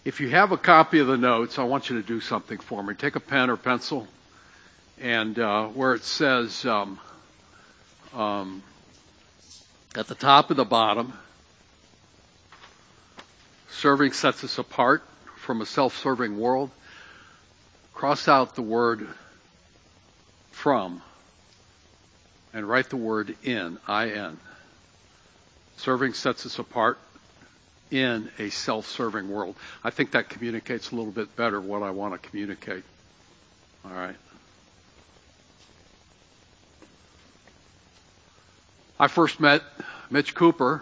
If you have a copy of the notes, I want you to do something for me. Take a pen or pencil, and where it says at the top and the bottom, serving sets us apart from a self-serving world, cross out the word from and write the word in, I-N. Serving sets us apart in a self-serving world. I think that communicates a little bit better what I want to communicate. All right. I first met Mitch Cooper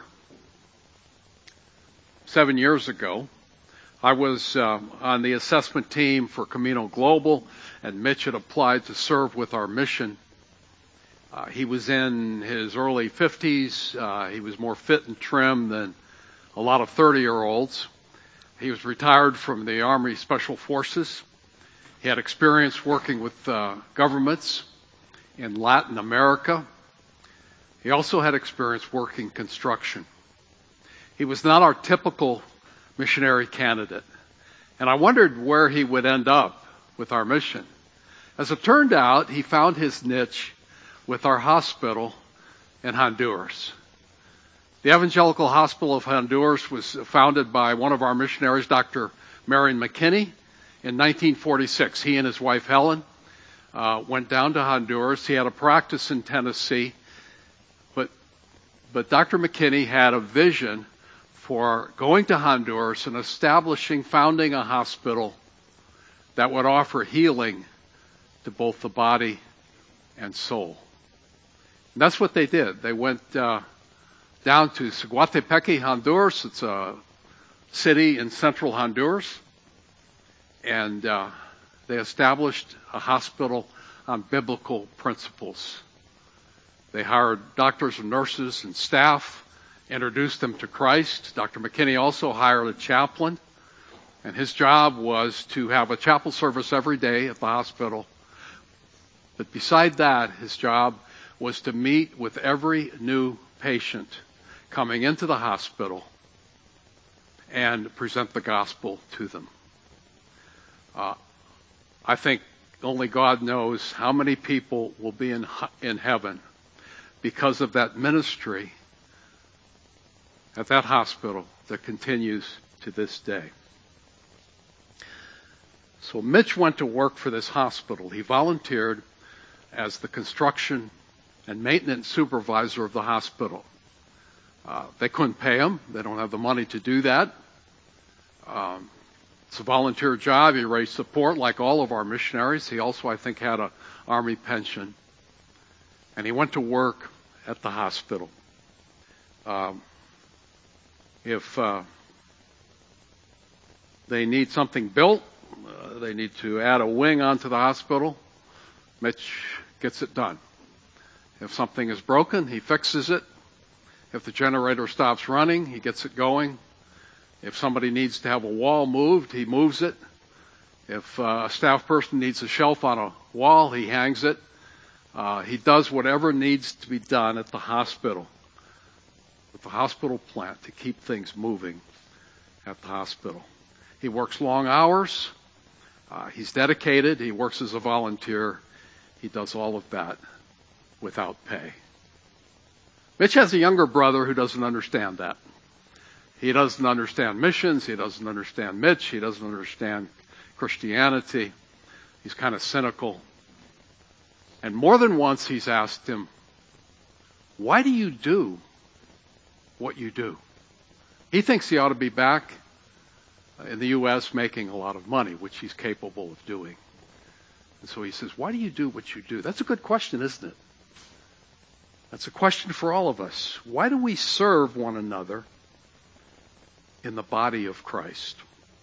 7 years ago. I was on the assessment team for Camino Global, and Mitch had applied to serve with our mission. He was in his early 50s. He was more fit and trim than a lot of 30-year-olds. He was retired from the Army Special Forces. He had experience working with governments in Latin America. He also had experience working construction. He was not our typical missionary candidate, and I wondered where he would end up with our mission. As it turned out, he found his niche with our hospital in Honduras. The Evangelical Hospital of Honduras was founded by one of our missionaries, Dr. Marion McKinney, in 1946. He and his wife Helen went down to Honduras. He had a practice in Tennessee, but Dr. McKinney had a vision for going to Honduras and founding a hospital that would offer healing to both the body and soul. And that's what they did. They went down to Siguatepeque, Honduras. It's a city in central Honduras. And they established a hospital on biblical principles. They hired doctors and nurses and staff, introduced them to Christ. Dr. McKinney also hired a chaplain, and his job was to have a chapel service every day at the hospital. But beside that, his job was to meet with every new patient coming into the hospital and present the gospel to them. I think only God knows how many people will be in heaven because of that ministry at that hospital that continues to this day. So Mitch went to work for this hospital. He volunteered as the construction and maintenance supervisor of the hospital. They couldn't pay him. They don't have the money to do that. It's a volunteer job. He raised support like all of our missionaries. He also, I think, had an Army pension. And he went to work at the hospital. If they need something built, they need to add a wing onto the hospital, Mitch gets it done. If something is broken, he fixes it. If the generator stops running, he gets it going. If somebody needs to have a wall moved, he moves it. If a staff person needs a shelf on a wall, he hangs it. He does whatever needs to be done at the hospital, with the hospital plant, to keep things moving at the hospital. He works long hours. He's dedicated. He works as a volunteer. He does all of that without pay. Mitch has a younger brother who doesn't understand that. He doesn't understand missions. He doesn't understand Mitch. He doesn't understand Christianity. He's kind of cynical. And more than once he's asked him, why do you do what you do? He thinks he ought to be back in the U.S. making a lot of money, which he's capable of doing. And so he says, why do you do what you do? That's a good question, isn't it? That's a question for all of us. Why do we serve one another in the body of Christ?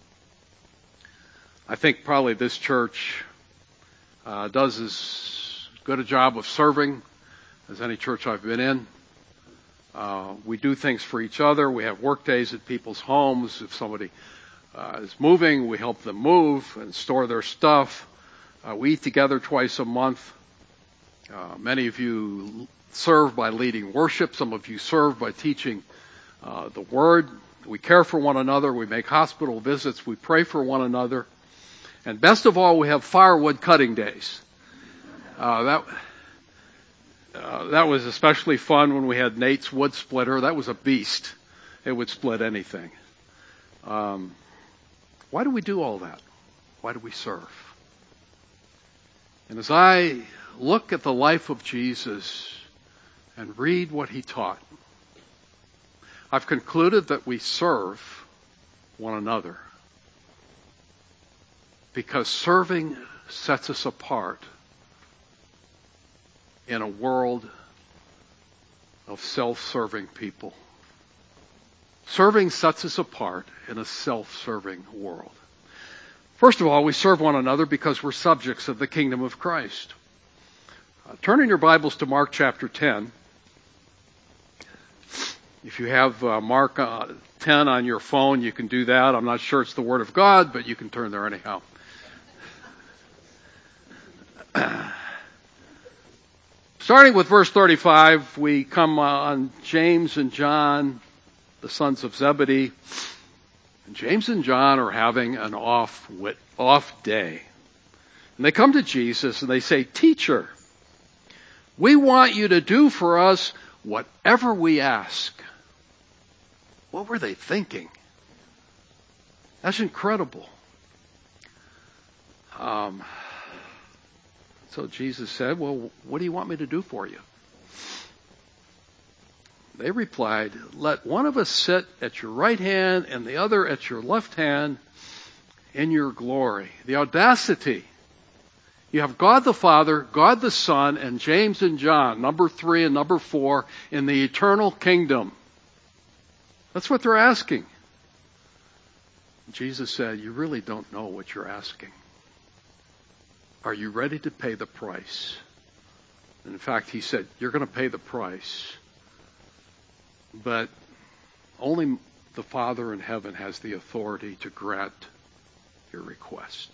I think probably this church does as good a job of serving as any church I've been in. We do things for each other. We have work days at people's homes. If somebody is moving, we help them move and store their stuff. We eat together twice a month. Many of you serve by leading worship. Some of you serve by teaching the Word We care for one another. We make hospital visits. We pray for one another. And best of all, we have firewood cutting days. That was especially fun when we had Nate's wood splitter. That was a beast. It would split anything. Why do we do all that? Why do we serve? And as I look at the life of Jesus and read what he taught, I've concluded that we serve one another because serving sets us apart in a world of self-serving people. Serving sets us apart in a self-serving world. First of all, we serve one another because we're subjects of the kingdom of Christ. Turn in your Bibles to Mark chapter 10. If you have Mark 10 on your phone, you can do that. I'm not sure it's the Word of God, but you can turn there anyhow. Starting with verse 35, we come on James and John, the sons of Zebedee. And James and John are having an off day. And they come to Jesus and they say, "Teacher, we want you to do for us whatever we ask." What were they thinking? That's incredible. So Jesus said, "Well, what do you want me to do for you?" They replied, "Let one of us sit at your right hand and the other at your left hand in your glory." The audacity. You have God the Father, God the Son, and James and John, number 3 and number 4, in the eternal kingdom. That's what they're asking. Jesus said, "You really don't know what you're asking. Are you ready to pay the price?" And in fact, he said, "You're going to pay the price. But only the Father in heaven has the authority to grant your request."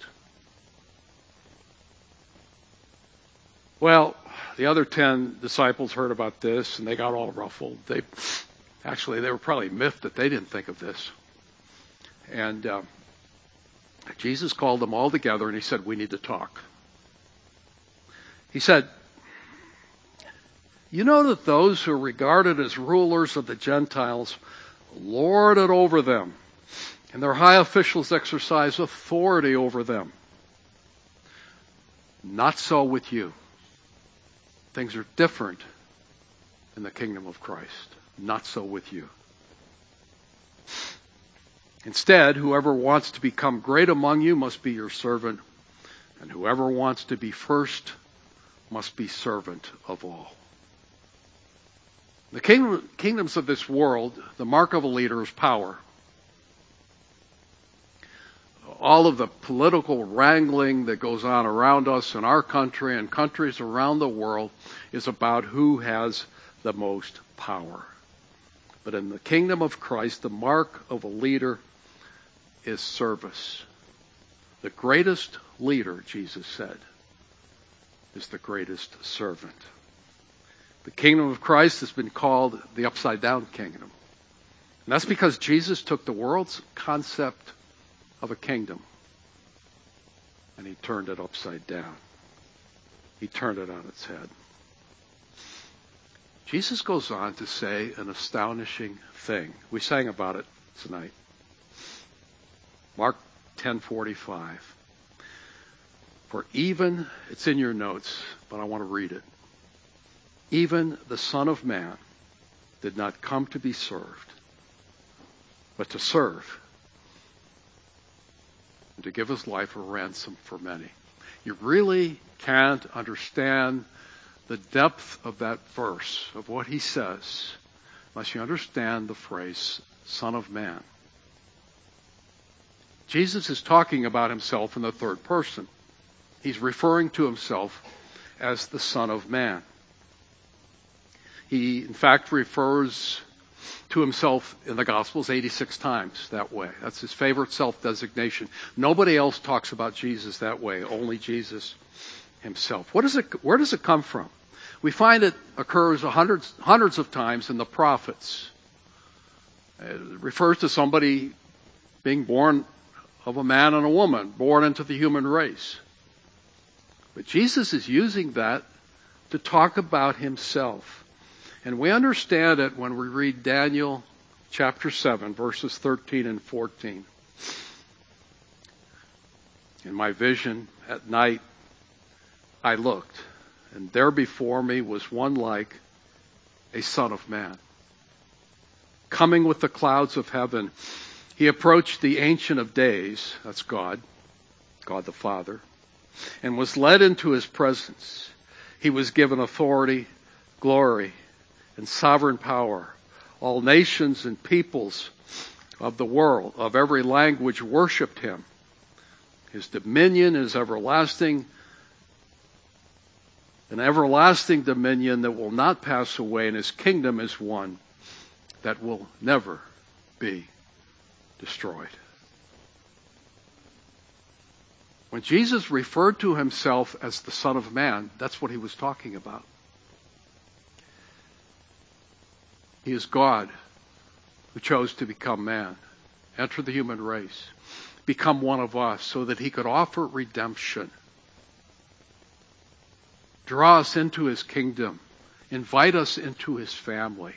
Well, the other 10 disciples heard about this and they got all ruffled. They were probably miffed that they didn't think of this. And Jesus called them all together and he said, "We need to talk." He said, "You know that those who are regarded as rulers of the Gentiles lord it over them, and their high officials exercise authority over them. Not so with you. Things are different in the kingdom of Christ. Not so with you. Instead, whoever wants to become great among you must be your servant, and whoever wants to be first must be servant of all." The kingdoms of this world, the mark of a leader is power. All of the political wrangling that goes on around us in our country and countries around the world is about who has the most power. But in the kingdom of Christ, the mark of a leader is service. The greatest leader, Jesus said, is the greatest servant. The kingdom of Christ has been called the upside-down kingdom. And that's because Jesus took the world's concept of a kingdom and he turned it upside down. He turned it on its head. Jesus goes on to say an astonishing thing. We sang about it tonight. Mark 10:45. For even, it's in your notes, but I want to read it. Even the Son of Man did not come to be served, but to serve, and to give his life a ransom for many. You really can't understand the depth of that verse, of what he says, unless you understand the phrase, Son of Man. Jesus is talking about himself in the third person. He's referring to himself as the Son of Man. He, in fact, refers to himself in the Gospels 86 times that way. That's his favorite self-designation. Nobody else talks about Jesus that way, only Jesus himself. Where does it come from? We find it occurs hundreds of times in the prophets. It refers to somebody being born of a man and a woman, born into the human race. But Jesus is using that to talk about himself. And we understand it when we read Daniel chapter 7, verses 13 and 14. In my vision at night, I looked, and there before me was one like a son of man. Coming with the clouds of heaven, he approached the Ancient of Days, that's God, God the Father, and was led into his presence. He was given authority, glory, and sovereign power. All nations and peoples of the world, of every language, worshipped him. His dominion is everlasting, an everlasting dominion that will not pass away, and his kingdom is one that will never be destroyed. When Jesus referred to himself as the Son of Man, that's what he was talking about. He is God who chose to become man, enter the human race, become one of us so that he could offer redemption, draw us into his kingdom, invite us into his family.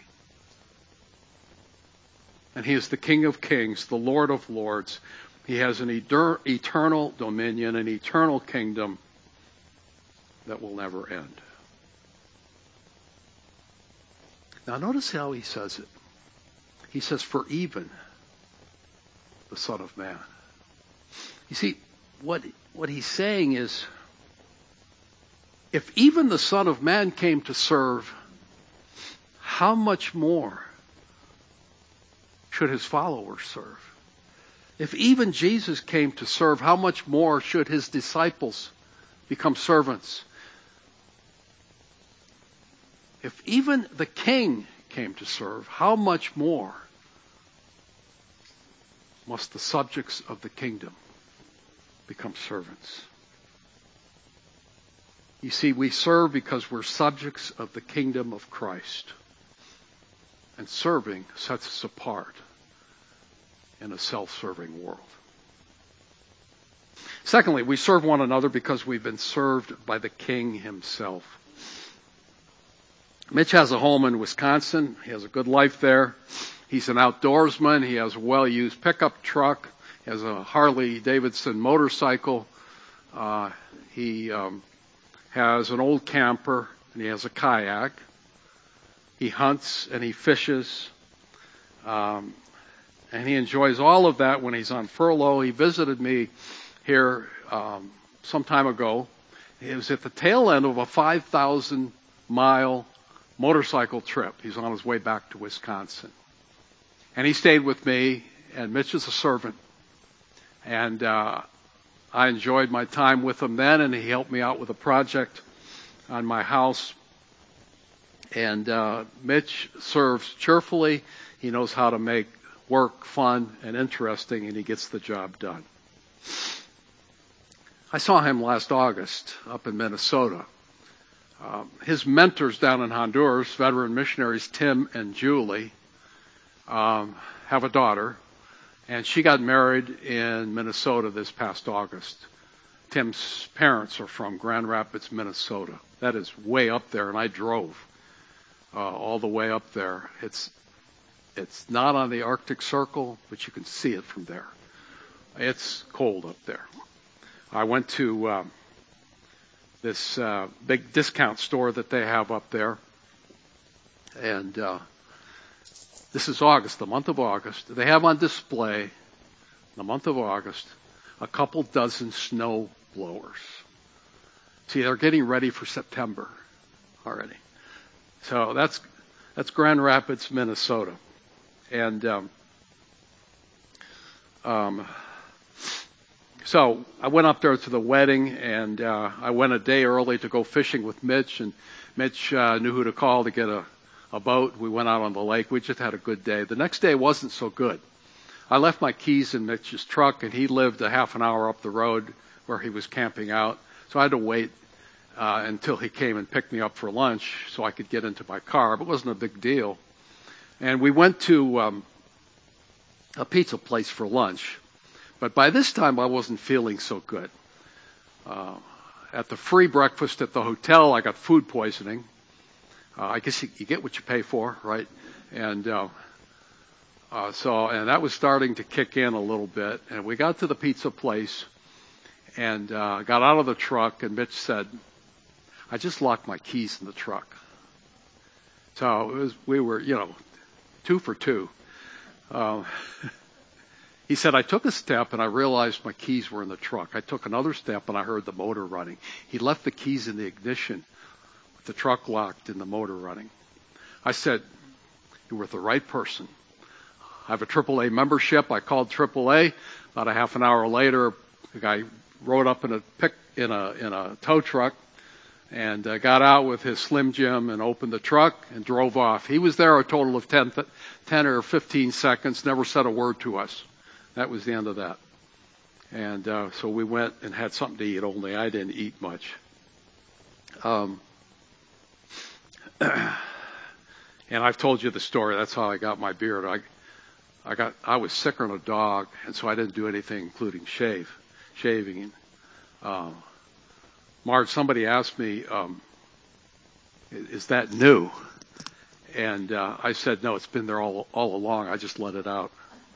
And he is the King of Kings, the Lord of Lords. He has an eternal dominion, an eternal kingdom that will never end. Now notice how he says it. He says, for even the Son of Man. You see, what he's saying is, if even the Son of Man came to serve, how much more should his followers serve? If even Jesus came to serve, how much more should his disciples become servants? If even the king came to serve, how much more must the subjects of the kingdom become servants? You see, we serve because we're subjects of the kingdom of Christ. And serving sets us apart in a self-serving world. Secondly, we serve one another because we've been served by the King himself. Mitch has a home in Wisconsin. He has a good life there. He's an outdoorsman. He has a well-used pickup truck. He has a Harley-Davidson motorcycle. He has an old camper, and he has a kayak. He hunts and he fishes. And he enjoys all of that when he's on furlough. He visited me here some time ago. It was at the tail end of a 5,000-mile motorcycle trip. He's on his way back to Wisconsin. And he stayed with me, and Mitch is a servant. And I enjoyed my time with him then, and he helped me out with a project on my house. And Mitch serves cheerfully. He knows how to make work fun and interesting, and he gets the job done. I saw him last August up in Minnesota. His mentors down in Honduras, veteran missionaries Tim and Julie, have a daughter, and she got married in Minnesota this past August. Tim's parents are from Grand Rapids, Minnesota. That is way up there, and I drove all the way up there. It's not on the Arctic Circle, but you can see it from there. It's cold up there. I went to this big discount store that they have up there, and this is August, the month of August. They have on display, in the month of August, a couple dozen snow blowers. See, they're getting ready for September already. So that's Grand Rapids, Minnesota. And so I went up there to the wedding, and I went a day early to go fishing with Mitch, and Mitch knew who to call to get a boat. We went out on the lake. We just had a good day. The next day wasn't so good. I left my keys in Mitch's truck, and he lived a half an hour up the road where he was camping out. So I had to wait until he came and picked me up for lunch so I could get into my car. But it wasn't a big deal. And we went to a pizza place for lunch. But by this time, I wasn't feeling so good. At the free breakfast at the hotel, I got food poisoning. I guess you get what you pay for, right? And and that was starting to kick in a little bit. And we got to the pizza place and got out of the truck, and Mitch said, "I just locked my keys in the truck." So we were, 2 for 2. He said, "I took a step and I realized my keys were in the truck. I took another step and I heard the motor running." He left the keys in the ignition with the truck locked and the motor running. I said, "You're with the right person. I have a AAA membership." I called AAA. About a half an hour later, the guy rode up in a tow truck and got out with his Slim Jim and opened the truck and drove off. He was there a total of 10 or 15 seconds, never said a word to us. That was the end of that. And so we went and had something to eat, only I didn't eat much. And I've told you the story. That's how I got my beard. I was sicker than a dog, and so I didn't do anything, including shaving. Marge, somebody asked me, "Is that new?" And I said, "No, it's been there all along. I just let it out."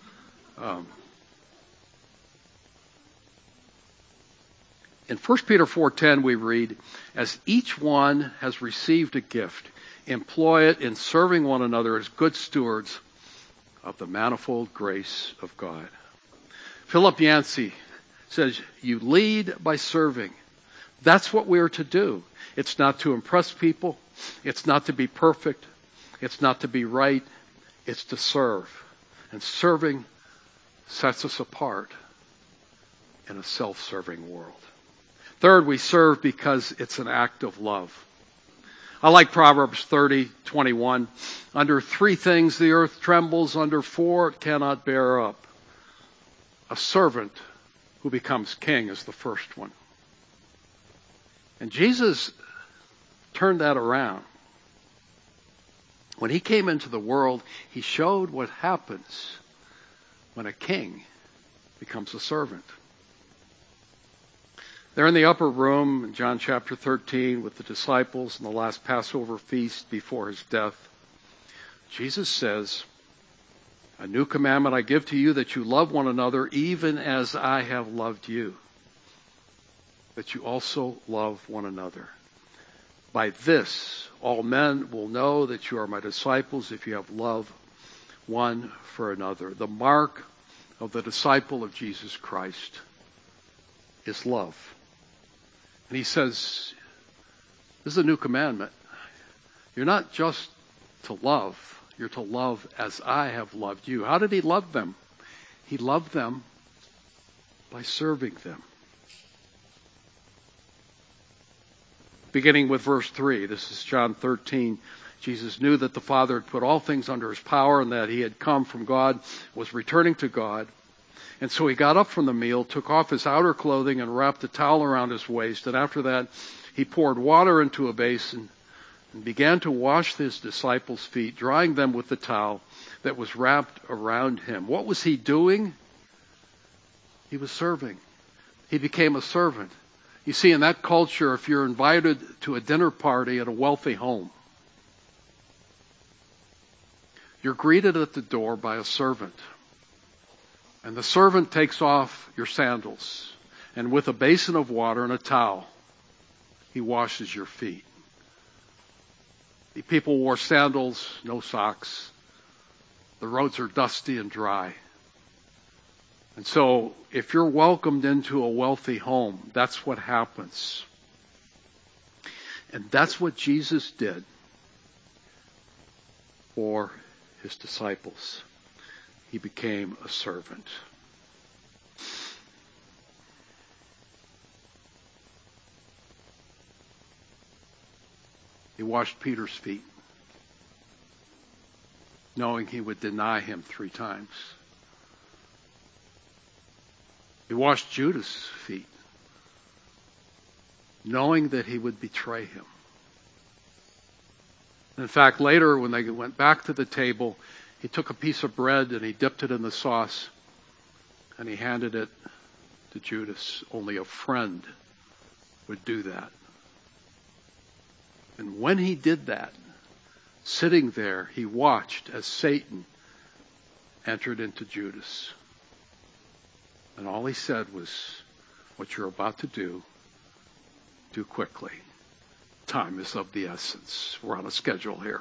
In 1 Peter 4:10, we read, "As each one has received a gift, employ it in serving one another as good stewards of the manifold grace of God." Philip Yancey says, "You lead by serving." That's what we are to do. It's not to impress people. It's not to be perfect. It's not to be right. It's to serve. And serving sets us apart in a self-serving world. Third, we serve because it's an act of love. I like Proverbs 30:21. "Under 3 things the earth trembles, under 4 it cannot bear up." A servant who becomes king is the first one. And Jesus turned that around. When he came into the world, he showed what happens when a king becomes a servant. They're in the upper room in John chapter 13 with the disciples in the last Passover feast before his death. Jesus says, "A new commandment I give to you, that you love one another even as I have loved you, that you also love one another. By this, all men will know that you are my disciples if you have love one for another." The mark of the disciple of Jesus Christ is love. And he says, this is a new commandment. You're not just to love. You're to love as I have loved you. How did he love them? He loved them by serving them. Beginning with verse 3, this is John 13. Jesus knew that the Father had put all things under his power and that he had come from God, was returning to God. And so he got up from the meal, took off his outer clothing and wrapped a towel around his waist. And after that, he poured water into a basin and began to wash his disciples' feet, drying them with the towel that was wrapped around him. What was he doing? He was serving. He became a servant. You see, in that culture, if you're invited to a dinner party at a wealthy home, you're greeted at the door by a servant. And the servant takes off your sandals, and with a basin of water and a towel, he washes your feet. The people wore sandals, no socks. The roads are dusty and dry. And so, if you're welcomed into a wealthy home, that's what happens. And that's what Jesus did for his disciples. He became a servant. He washed Peter's feet, knowing he would deny him 3 times. He washed Judas' feet, knowing that he would betray him. In fact, later when they went back to the table, He took a piece of bread and he dipped it in the sauce and he handed it to Judas. Only a friend would do that. And when he did that, sitting there, he watched as Satan entered into Judas. And all he said was, what you're about to do quickly. Time is of the essence. We're on a schedule here.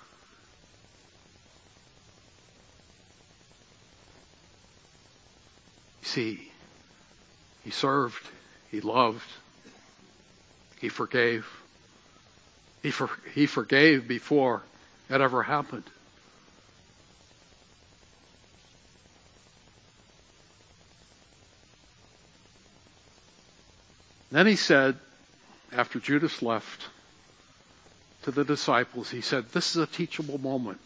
You see, he served, he loved, he forgave. He forgave before it ever happened. Then he said, after Judas left, to the disciples, he said, this is a teachable moment.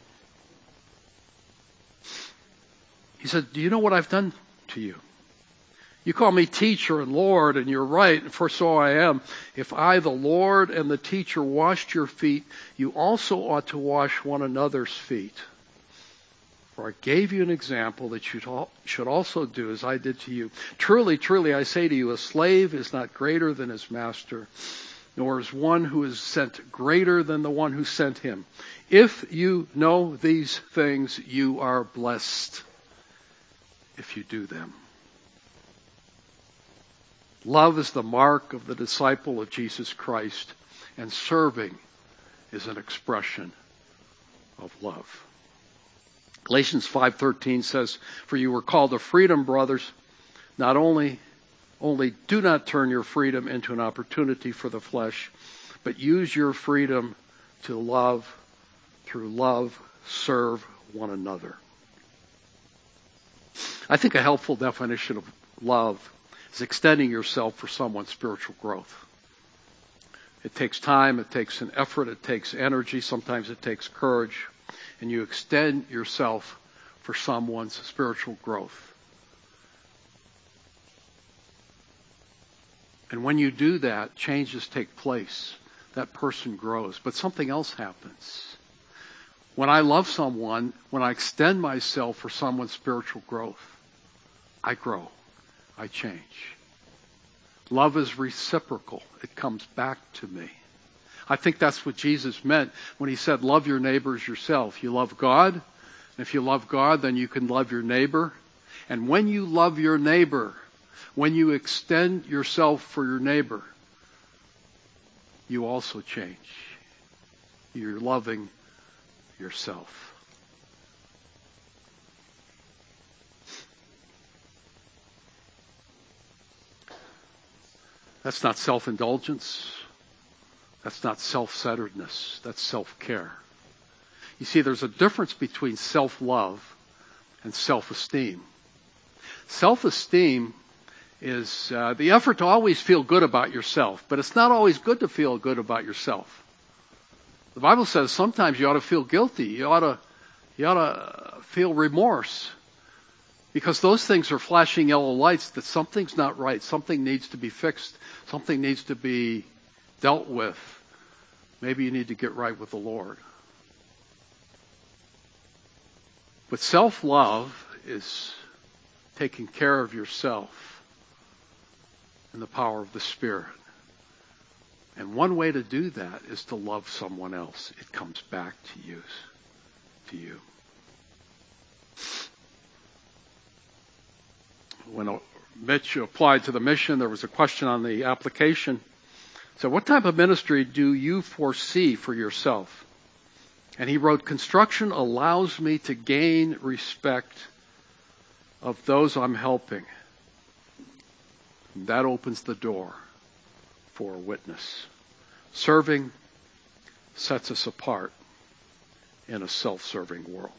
He said, do you know what I've done to you? You call me teacher and Lord, and you're right, for so I am. If I, the Lord and the teacher, washed your feet, you also ought to wash one another's feet. For I gave you an example that you should also do as I did to you. Truly, truly, I say to you, a slave is not greater than his master, nor is one who is sent greater than the one who sent him. If you know these things, you are blessed if you do them. Love is the mark of the disciple of Jesus Christ, and serving is an expression of love. Galatians 5:13 says, for you were called to freedom, brothers. Not only do not turn your freedom into an opportunity for the flesh, but use your freedom to love, through love, serve one another. I think a helpful definition of love is extending yourself for someone's spiritual growth. It takes time, it takes an effort, it takes energy, sometimes it takes courage, and you extend yourself for someone's spiritual growth. And when you do that, changes take place. That person grows. But something else happens. When I love someone, when I extend myself for someone's spiritual growth, I grow. I change. Love is reciprocal. It comes back to me. I think that's what Jesus meant when he said, love your neighbor as yourself. You love God. And if you love God, then you can love your neighbor. And when you love your neighbor, when you extend yourself for your neighbor, you also change. You're loving yourself. That's not self-indulgence. That's not self-centeredness. That's self-care. You see, there's a difference between self-love and self-esteem. Self-esteem is the effort to always feel good about yourself, but it's not always good to feel good about yourself. The Bible says sometimes you ought to feel guilty. You ought to feel remorse, because those things are flashing yellow lights that something's not right. Something needs to be fixed. Something needs to be dealt with. Maybe you need to get right with the Lord. But self-love is taking care of yourself in the power of the Spirit. And one way to do that is to love someone else. It comes back to you. When Mitch applied to the mission, there was a question on the application. So what type of ministry do you foresee for yourself? And he wrote, construction allows me to gain respect of those I'm helping. And that opens the door for a witness. Serving sets us apart in a self-serving world.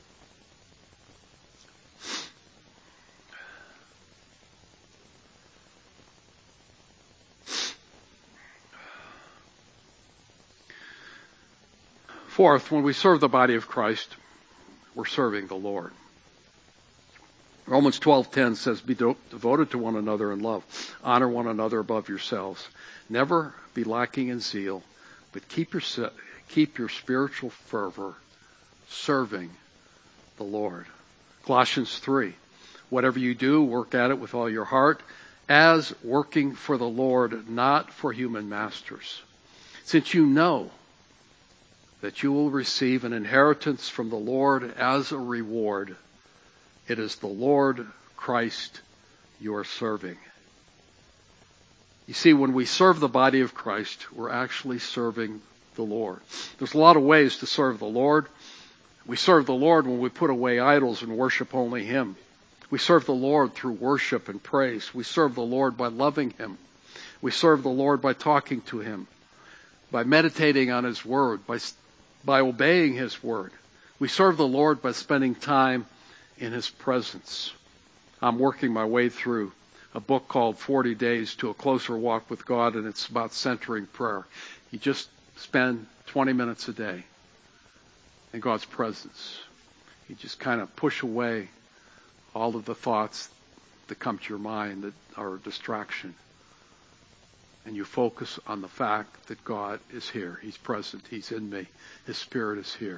Fourth, when we serve the body of Christ, we're serving the Lord. Romans 12:10 says, be devoted to one another in love. Honor one another above yourselves. Never be lacking in zeal, but keep your spiritual fervor serving the Lord. Colossians 3, whatever you do, work at it with all your heart, as working for the Lord, not for human masters. Since you know that you will receive an inheritance from the Lord as a reward, it is the Lord Christ you are serving. You see, when we serve the body of Christ, we're actually serving the Lord. There's a lot of ways to serve the Lord. We serve the Lord when we put away idols and worship only Him. We serve the Lord through worship and praise. We serve the Lord by loving Him. We serve the Lord by talking to Him, by meditating on His Word, by obeying His Word. We serve the Lord by spending time in His presence. I'm working my way through a book called 40 Days to a Closer Walk with God, and it's about centering prayer. You just spend 20 minutes a day in God's presence. You just kind of push away all of the thoughts that come to your mind that are a distraction. And you focus on the fact that God is here. He's present. He's in me. His Spirit is here.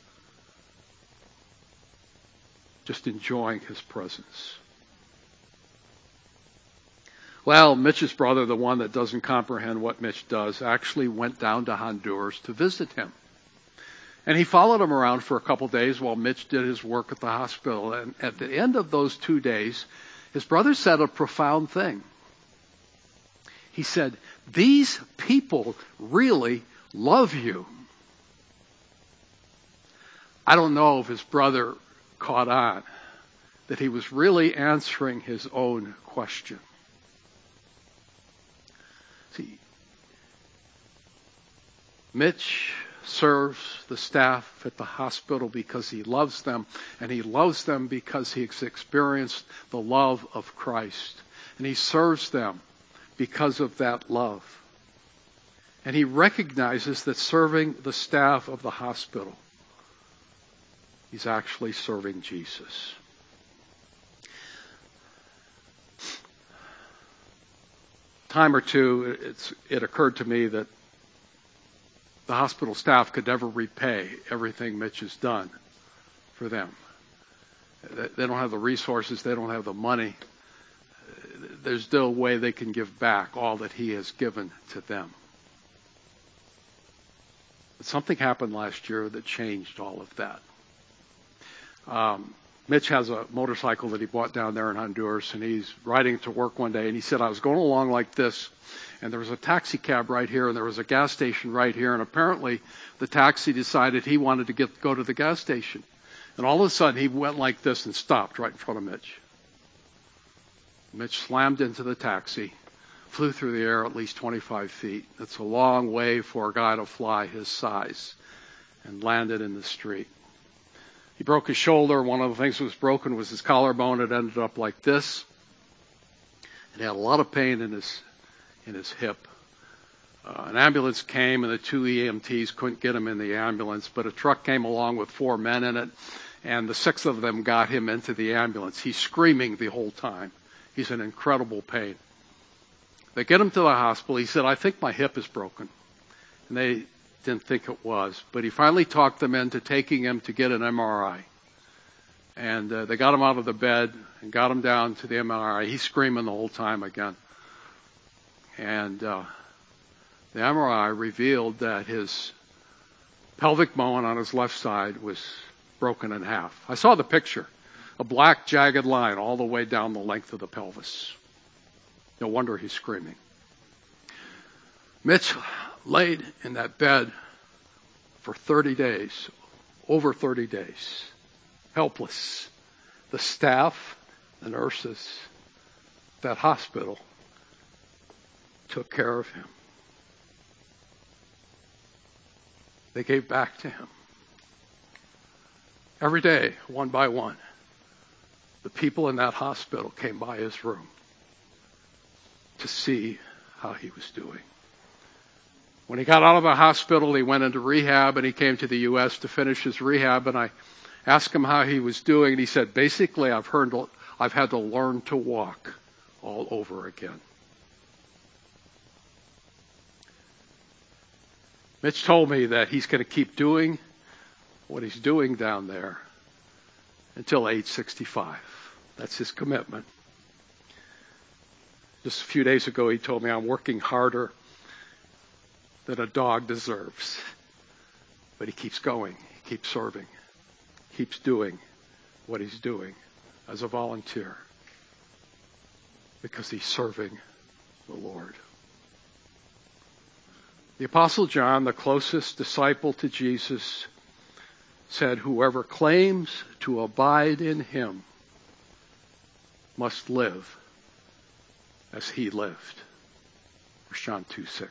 Just enjoying His presence. Well, Mitch's brother, the one that doesn't comprehend what Mitch does, actually went down to Honduras to visit him. And he followed him around for a couple days while Mitch did his work at the hospital. And at the end of those 2 days, his brother said a profound thing. He said, "These people really love you." I don't know if his brother caught on that he was really answering his own question. See, Mitch serves the staff at the hospital because he loves them, and he loves them because he's experienced the love of Christ. And he serves them because of that love. And he recognizes that serving the staff of the hospital, he's actually serving Jesus. Time or two, it occurred to me that the hospital staff could never repay everything Mitch has done for them. They don't have the resources. They don't have the money. There's no way they can give back all that he has given to them. But something happened last year that changed all of that. Mitch has a motorcycle that he bought down there in Honduras, and he's riding to work one day, and he said, "I was going along like this, and there was a taxi cab right here, and there was a gas station right here, and apparently the taxi decided he wanted to go to the gas station. And all of a sudden, he went like this and stopped right in front of Mitch. Mitch slammed into the taxi, flew through the air at least 25 feet. That's a long way for a guy to fly his size, and landed in the street. He broke his shoulder. One of the things that was broken was his collarbone. It ended up like this. And he had a lot of pain in his hip. An ambulance came, and the 2 EMTs couldn't get him in the ambulance, but a truck came along with 4 men in it, and the 6 of them got him into the ambulance. He's screaming the whole time. He's in incredible pain. They get him to the hospital. He said, "I think my hip is broken." And they didn't think it was, but he finally talked them into taking him to get an MRI. And they got him out of the bed and got him down to the MRI. He's screaming the whole time again. And the MRI revealed that his pelvic bone on his left side was broken in half. I saw the picture, a black jagged line all the way down the length of the pelvis. No wonder he's screaming. Mitch laid in that bed for 30 days, over 30 days, helpless. The staff, the nurses, that hospital took care of him. They gave back to him. Every day, one by one, the people in that hospital came by his room to see how he was doing. When he got out of the hospital, he went into rehab, and he came to the U.S. to finish his rehab, and I asked him how he was doing, and he said, "Basically, I've had to learn to walk all over again." Mitch told me that he's going to keep doing what he's doing down there until age 65. That's his commitment. Just a few days ago, he told me, I'm working harder than a dog deserves. But he keeps going. He keeps serving. Keeps doing what he's doing as a volunteer because he's serving the Lord. The Apostle John, the closest disciple to Jesus, said, whoever claims to abide in him must live as he lived. 1 John 2:6.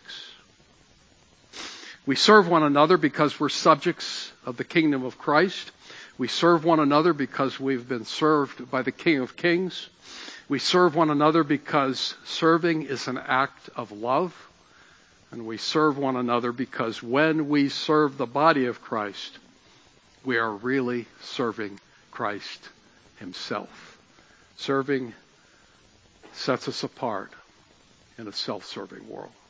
We serve one another because we're subjects of the kingdom of Christ. We serve one another because we've been served by the King of Kings. We serve one another because serving is an act of love. And we serve one another because when we serve the body of Christ, we are really serving Christ himself. Serving sets us apart in a self-serving world.